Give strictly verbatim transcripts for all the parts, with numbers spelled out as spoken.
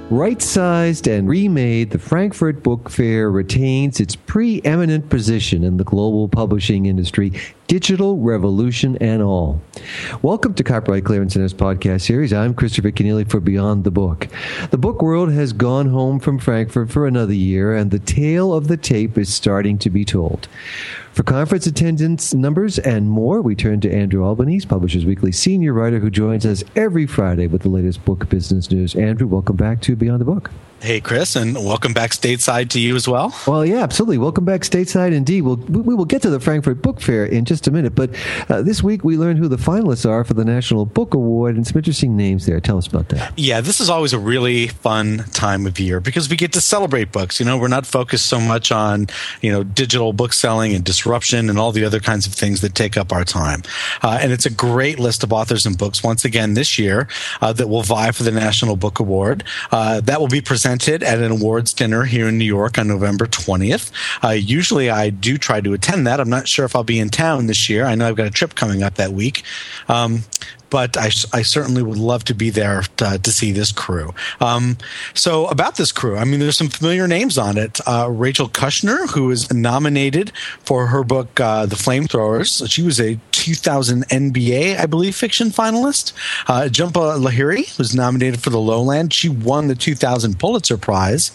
Right-sized and remade, the Frankfurt Book Fair retains its preeminent position in the global publishing industry, digital revolution and all. Welcome to Copyright Clearance Center's podcast series. I'm Christopher Kenneally for Beyond the Book. The book world has gone home from Frankfurt for another year, and the tale of the tape is starting to be told. For conference attendance numbers and more, we turn to Andrew Albanese, Publishers Weekly senior writer, who joins us every Friday with the latest book business news. Andrew, welcome back to Beyond the Book. Hey, Chris, and welcome back stateside to you as well. Well, yeah, absolutely. Welcome back stateside indeed. We'll, we will get to the Frankfurt Book Fair in just a minute, but uh, this week we learned who the finalists are for the National Book Award and some interesting names there. Tell us about that. Yeah, this is always a really fun time of year because we get to celebrate books. You know, we're not focused so much on, you know, digital book selling and disruption and all the other kinds of things that take up our time. Uh, and it's a great list of authors and books once again this year uh, that will vie for the National Book Award. Uh, that will be presented at an awards dinner here in New York on November twentieth. Uh, usually I do try to attend that. I'm not sure if I'll be in town this year. I know I've got a trip coming up that week. Um, But I, I certainly would love to be there to, to see this crew. Um, so about this crew, I mean, there's some familiar names on it. Uh, Rachel Kushner, who is nominated for her book, uh, The Flamethrowers. She was a two thousand N B A, I believe, fiction finalist. Uh, Jhumpa Lahiri was nominated for The Lowland. She won the two thousand Pulitzer Prize.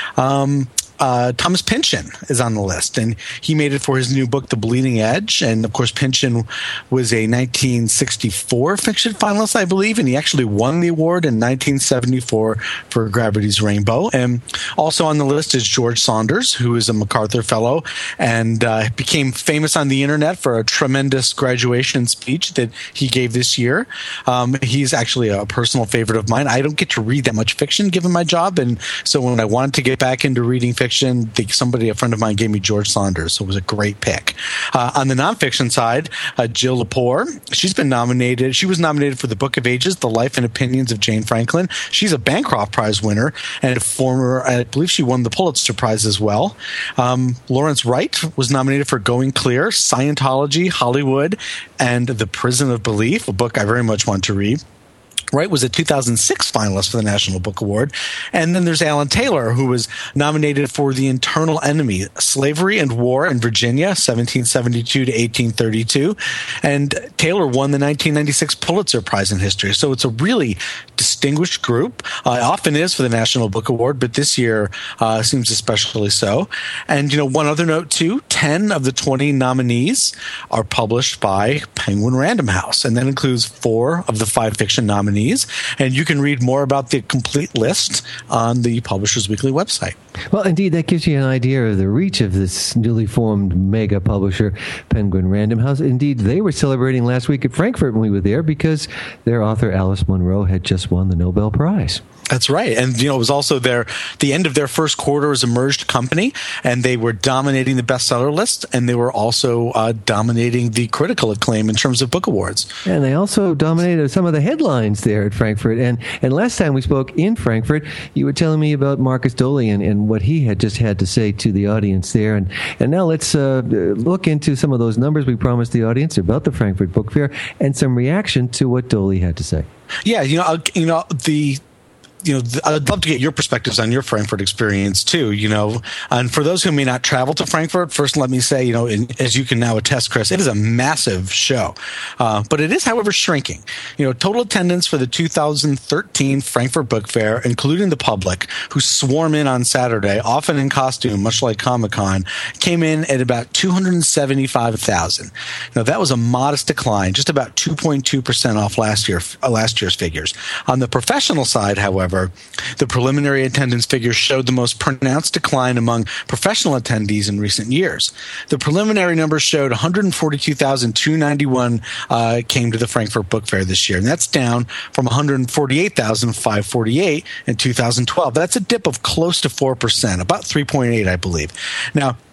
Um, Uh, Thomas Pynchon is on the list, and he made it for his new book, The Bleeding Edge. And, of course, Pynchon was a nineteen sixty-four fiction finalist, I believe, and he actually won the award in nineteen seventy-four for Gravity's Rainbow. And also on the list is George Saunders, who is a MacArthur Fellow and uh, became famous on the Internet for a tremendous graduation speech that he gave this year. Um, he's actually a personal favorite of mine. I don't get to read that much fiction given my job, and so when I wanted to get back into reading fiction, somebody, a friend of mine, gave me George Saunders, so it was a great pick. Uh, on the nonfiction side, uh, Jill Lepore, she's been nominated. She was nominated for The Book of Ages, The Life and Opinions of Jane Franklin. She's a Bancroft Prize winner and a former, I believe she won the Pulitzer Prize as well. Um, Lawrence Wright was nominated for Going Clear, Scientology, Hollywood, and The Prison of Belief, a book I very much want to read. Wright was a two thousand six finalist for the National Book Award. And then there's Alan Taylor, who was nominated for The Internal Enemy, Slavery and War in Virginia, seventeen seventy-two to eighteen thirty-two. And Taylor won the nineteen ninety-six Pulitzer Prize in History. So it's a really distinguished group. Uh, it often is for the National Book Award, but this year uh, seems especially so. And, you know, one other note, too, ten of the twenty nominees are published by Penguin Random House, and that includes four of the five fiction nominees. And you can read more about the complete list on the Publishers Weekly website. Well, indeed, that gives you an idea of the reach of this newly formed mega publisher, Penguin Random House. Indeed, they were celebrating last week at Frankfurt when we were there because their author, Alice Munro, had just won the Nobel Prize. That's right. And, you know, it was also their the end of their first quarter as a merged company, and they were dominating the bestseller list, and they were also uh, dominating the critical acclaim in terms of book awards. And they also dominated some of the headlines there at Frankfurt. And and last time we spoke in Frankfurt, you were telling me about Marcus Dohle and, and what he had just had to say to the audience there. And, and now let's uh, look into some of those numbers we promised the audience about the Frankfurt Book Fair and some reaction to what Dohle had to say. Yeah, you know, you know the... You know, I'd love to get your perspectives on your Frankfurt experience too. You know, and for those who may not travel to Frankfurt, first let me say, you know, in, as you can now attest, Chris, it is a massive show, uh, but it is, however, shrinking. You know, total attendance for the two thousand thirteen Frankfurt Book Fair, including the public, who swarm in on Saturday, often in costume, much like Comic-Con, came in at about two hundred seventy-five thousand. Now, that was a modest decline, just about two point two percent off last year, uh, last year's figures. On the professional side, however, the preliminary attendance figures showed the most pronounced decline among professional attendees in recent years. The preliminary numbers showed one hundred forty-two thousand two hundred ninety-one uh, came to the Frankfurt Book Fair this year, and that's down from one hundred forty-eight thousand five hundred forty-eight in two thousand twelve. That's a dip of close to four percent, about three point eight, I believe. Now,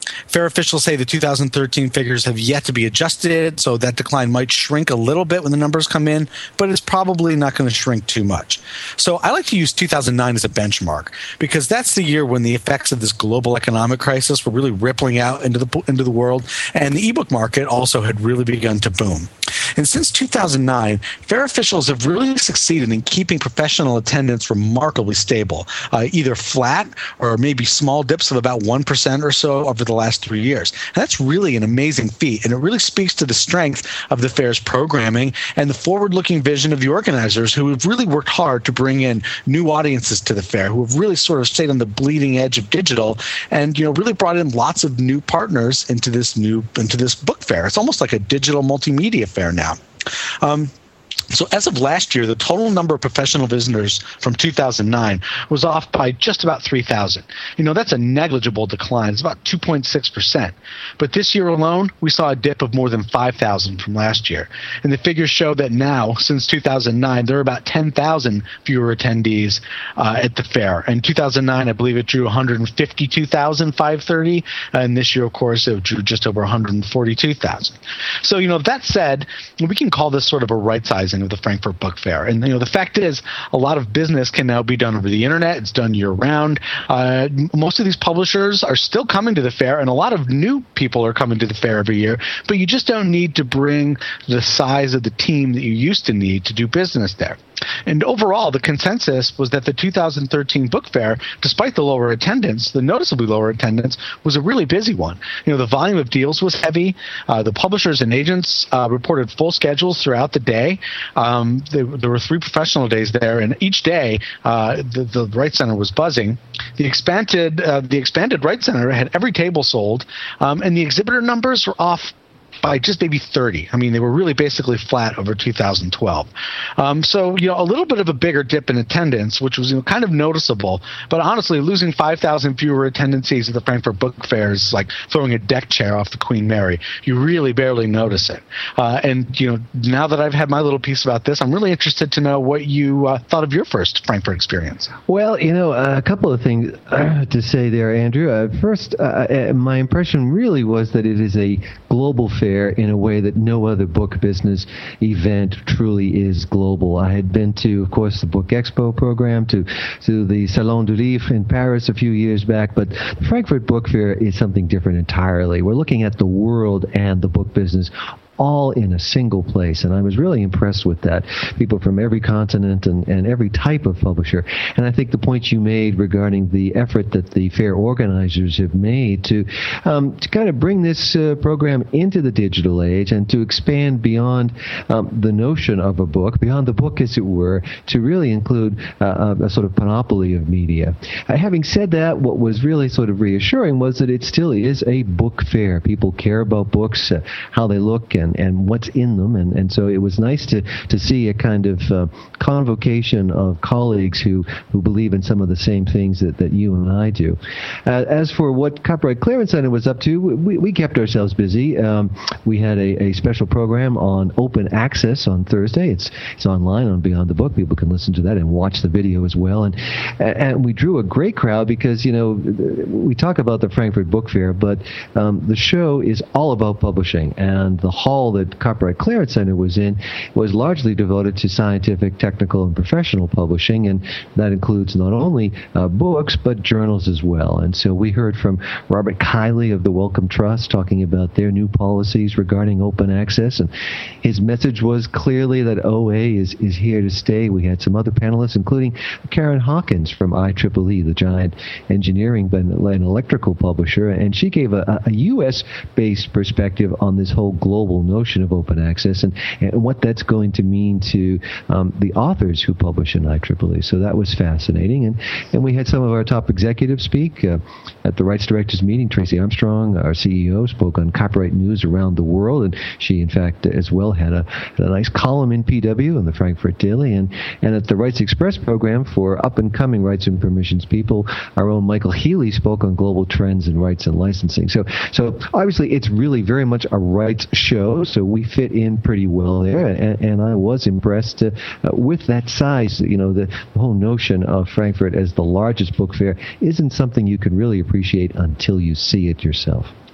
Fair officials say the two thousand thirteen figures have yet to be adjusted, so that decline might shrink a little bit when the numbers come in, but it's probably not going to shrink too much. So I like to use two thousand nine as a benchmark because that's the year when the effects of this global economic crisis were really rippling out into the into the world, and the ebook market also had really begun to boom. And since two thousand nine, Fair officials have really succeeded in keeping professional attendance remarkably stable, uh, either flat or maybe small dips of about one percent or so over the last three years. And that's really an amazing feat, and it really speaks to the strength of the fair's programming and the forward-looking vision of the organizers who have really worked hard to bring in new audiences to the fair, who have really sort of stayed on the bleeding edge of digital and, you know, really brought in lots of new partners into this new into this book fair. It's almost like a digital multimedia fair now. Um, So as of last year, the total number of professional visitors from two thousand nine was off by just about three thousand. You know, that's a negligible decline. It's about two point six percent. But this year alone, we saw a dip of more than five thousand from last year. And the figures show that now, since two thousand nine, there are about ten thousand fewer attendees uh, at the fair. In two thousand nine, I believe it drew one hundred fifty-two thousand five hundred thirty. And this year, of course, it drew just over one hundred forty-two thousand. So, you know, that said, we can call this sort of a right-sizing of the Frankfurt Book Fair. And, you know, the fact is a lot of business can now be done over the internet. It's done year-round. Uh, most of these publishers are still coming to the fair, and a lot of new people are coming to the fair every year, but you just don't need to bring the size of the team that you used to need to do business there. And overall, the consensus was that the two thousand thirteen book fair, despite the lower attendance, the noticeably lower attendance, was a really busy one. You know, the volume of deals was heavy. Uh, the publishers and agents uh, reported full schedules throughout the day. Um, there, there were three professional days there, and each day uh, the, the Wright Center was buzzing. The expanded uh, the expanded Wright Center had every table sold, um, and the exhibitor numbers were off by just maybe thirty. I mean, they were really basically flat over two thousand twelve. Um, so, you know, a little bit of a bigger dip in attendance, which was, you know, kind of noticeable. But honestly, losing five thousand fewer attendances at the Frankfurt Book Fair is like throwing a deck chair off the Queen Mary. You really barely notice it. Uh, and, you know, now that I've had my little piece about this, I'm really interested to know what you uh, thought of your first Frankfurt experience. Well, you know, a couple of things uh, to say there, Andrew. Uh, first, uh, my impression really was that it is a global fair in a way that no other book business event truly is global. I had been to, of course, the Book Expo program, to to the Salon du Livre in Paris a few years back, but the Frankfurt Book Fair is something different entirely. We're looking at the world and the book business all in a single place, and I was really impressed with that. People from every continent and, and every type of publisher. And I think the point you made regarding the effort that the fair organizers have made to um, to kind of bring this uh, program into the digital age and to expand beyond um, the notion of a book, beyond the book as it were, to really include uh, a, a sort of panoply of media. Uh, having said that, what was really sort of reassuring was that it still is a book fair. People care about books, uh, how they look, and and what's in them, and, and so it was nice to, to see a kind of uh, convocation of colleagues who, who believe in some of the same things that, that you and I do. Uh, as for what Copyright Clearance Center was up to, we, we kept ourselves busy. Um, we had a, a special program on open access on Thursday. It's it's online on Beyond the Book. People can listen to that and watch the video as well. And and we drew a great crowd because, you know, we talk about the Frankfurt Book Fair, but um, the show is all about publishing, and the hall that Copyright Clearance Center was in was largely devoted to scientific, technical, and professional publishing, and that includes not only uh, books, but journals as well. And so we heard from Robert Kiley of the Wellcome Trust talking about their new policies regarding open access, and his message was clearly that O A is, is here to stay. We had some other panelists, including Karen Hawkins from I triple E, the giant engineering and electrical publisher, and she gave a, a U S-based perspective on this whole global notion of open access and, and what that's going to mean to um, the authors who publish in I triple E. So that was fascinating. And, and we had some of our top executives speak uh, at the Rights Directors meeting. Tracy Armstrong, our C E O, spoke on copyright news around the world, and she, in fact, as well had a, had a nice column in P W in the Frankfurt Daily. And, and at the Rights Express program for up-and-coming rights and permissions people, our own Michael Healy spoke on global trends in rights and licensing. So, so obviously, it's really very much a rights show, so we fit in pretty well there, and, and I was impressed uh, uh, with that size. You know, the, the whole notion of Frankfurt as the largest book fair isn't something you can really appreciate until you see it yourself.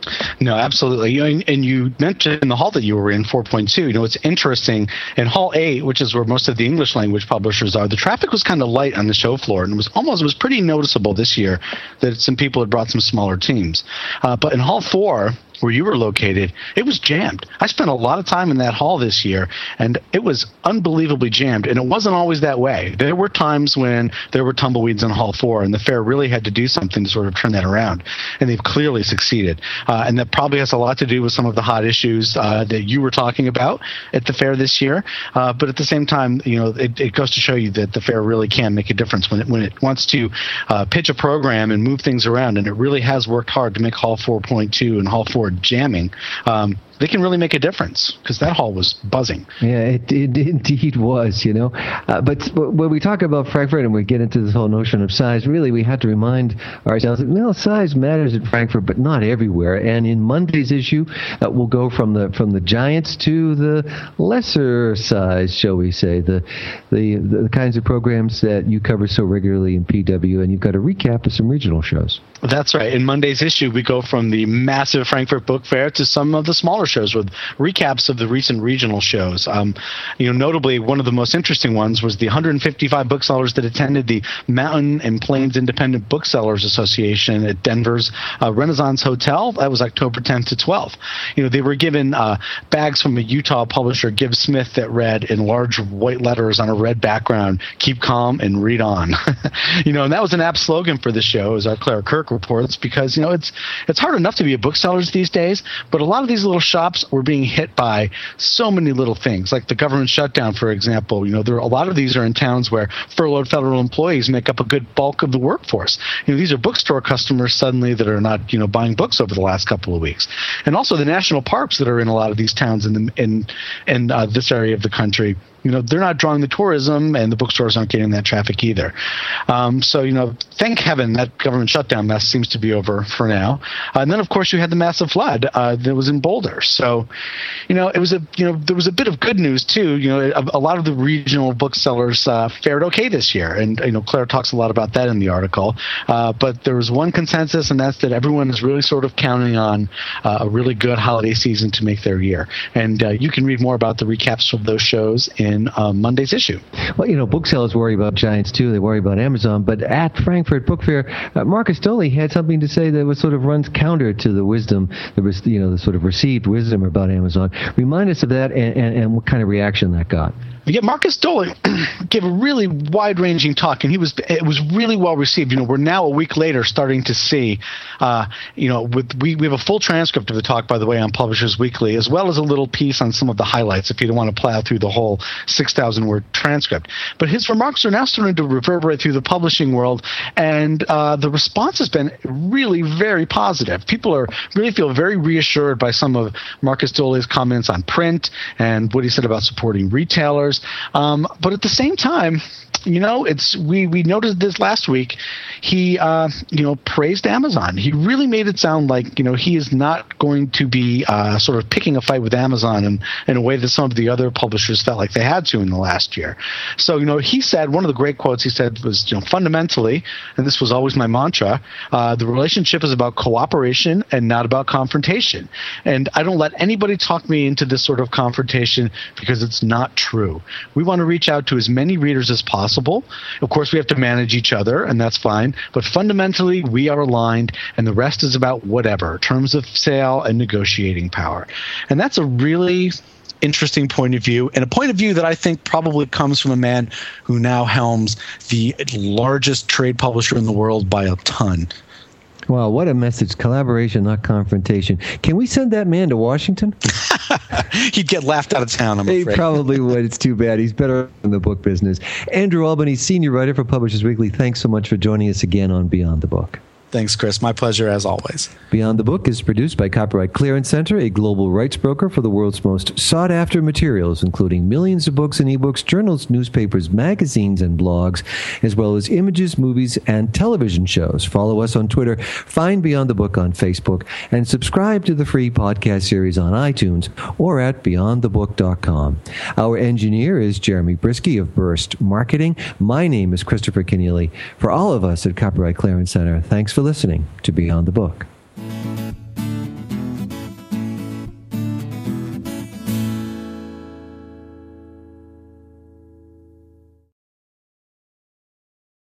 No, absolutely. You know, and, and you mentioned the hall that you were in, four point two. You know, it's interesting. In Hall eight, which is where most of the English language publishers are, the traffic was kind of light on the show floor, and it was almost it was pretty noticeable this year that some people had brought some smaller teams. Uh, but in Hall four, where you were located, it was jammed. I spent a lot of time in that hall this year, and it was unbelievably jammed, and it wasn't always that way. There were times when there were tumbleweeds in Hall four, and the fair really had to do something to sort of turn that around, and they've clearly succeeded. Uh, and that probably has a lot to do with some of the hot issues uh, that you were talking about at the fair this year. Uh, but at the same time, you know, it, it goes to show you that the fair really can make a difference when it, when it wants to uh, pitch a program and move things around, and it really has worked hard to make Hall four point two and Hall four jamming. Um, they can really make a difference because that hall was buzzing. Yeah, it, it indeed was, you know. Uh, but when we talk about Frankfurt and we get into this whole notion of size, really we have to remind ourselves that, well, size matters at Frankfurt, but not everywhere. And in Monday's issue, uh, we'll go from the from the giants to the lesser size, shall we say, the, the the kinds of programs that you cover so regularly in P W, and you've got a recap of some regional shows. That's right. In Monday's issue, we go from the massive Frankfurt Book Fair to some of the smaller shows with recaps of the recent regional shows. Um, you know, notably, one of the most interesting ones was the one hundred fifty-five booksellers that attended the Mountain and Plains Independent Booksellers Association at Denver's uh, Renaissance Hotel. That was October tenth to twelfth. You know, they were given uh, bags from a Utah publisher, Gibbs Smith, that read in large white letters on a red background, "Keep calm and read on." You know, and that was an apt slogan for the show, as our Clara Kirk reports, because, you know, it's it's hard enough to be a booksellers these days, but a lot of these little shops were being hit by so many little things, like the government shutdown, for example. You know, there are, a lot of these are in towns where furloughed federal employees make up a good bulk of the workforce. You know, these are bookstore customers suddenly that are not, you know, buying books over the last couple of weeks. And also the national parks that are in a lot of these towns in the, in in uh, this area of the country. You know, they're not drawing the tourism, and the bookstores aren't getting that traffic either. Um, so, you know, thank heaven that government shutdown mess seems to be over for now. Uh, and then, of course, you had the massive flood uh, that was in Boulder. So, you know, it was a, you know, there was a bit of good news too. You know, a, a lot of the regional booksellers uh, fared okay this year, and you know, Claire talks a lot about that in the article. Uh, but there was one consensus, and that's that everyone is really sort of counting on uh, a really good holiday season to make their year. And uh, you can read more about the recaps of those shows in In uh, Monday's issue. Well, you know, booksellers worry about giants too. They worry about Amazon. But at Frankfurt Book Fair, uh, Marcus Doley had something to say that was sort of runs counter to the wisdom, the you know, the sort of received wisdom about Amazon. Remind us of that and, and, and what kind of reaction that got. Yeah, Marcus Doley gave a really wide-ranging talk, and he was it was really well received. You know, we're now a week later starting to see, uh, you know, with we, we have a full transcript of the talk, by the way, on Publishers Weekly, as well as a little piece on some of the highlights if you don't want to plow through the whole six thousand word transcript. But his remarks are now starting to reverberate through the publishing world, and uh, the response has been really very positive. People are really feel very reassured by some of Marcus Doley's comments on print and what he said about supporting retailers. Um, but at the same time, you know, it's we, we noticed this last week. He, uh, you know, praised Amazon. He really made it sound like, you know, he is not going to be uh, sort of picking a fight with Amazon in, in a way that some of the other publishers felt like they had to in the last year. So, you know, he said, one of the great quotes he said was, you know, fundamentally, and this was always my mantra, uh, the relationship is about cooperation and not about confrontation. And I don't let anybody talk me into this sort of confrontation because it's not true. We want to reach out to as many readers as possible. Of course, we have to manage each other, and that's fine. But fundamentally, we are aligned, and the rest is about whatever, terms of sale and negotiating power. And that's a really interesting point of view, and a point of view that I think probably comes from a man who now helms the largest trade publisher in the world by a ton. Wow, what a message. Collaboration, not confrontation. Can we send that man to Washington? He'd get laughed out of town, I'm afraid. He probably would. It's too bad. He's better in the book business. Andrew Albany, senior writer for Publishers Weekly, thanks so much for joining us again on Beyond the Book. Thanks, Chris. My pleasure, as always. Beyond the Book is produced by Copyright Clearance Center, a global rights broker for the world's most sought-after materials, including millions of books and ebooks, journals, newspapers, magazines, and blogs, as well as images, movies, and television shows. Follow us on Twitter, find Beyond the Book on Facebook, and subscribe to the free podcast series on iTunes or at beyond the book dot com. Our engineer is Jeremy Brisky of Burst Marketing. My name is Christopher Keneally. For all of us at Copyright Clearance Center, thanks for listening to Beyond the Book.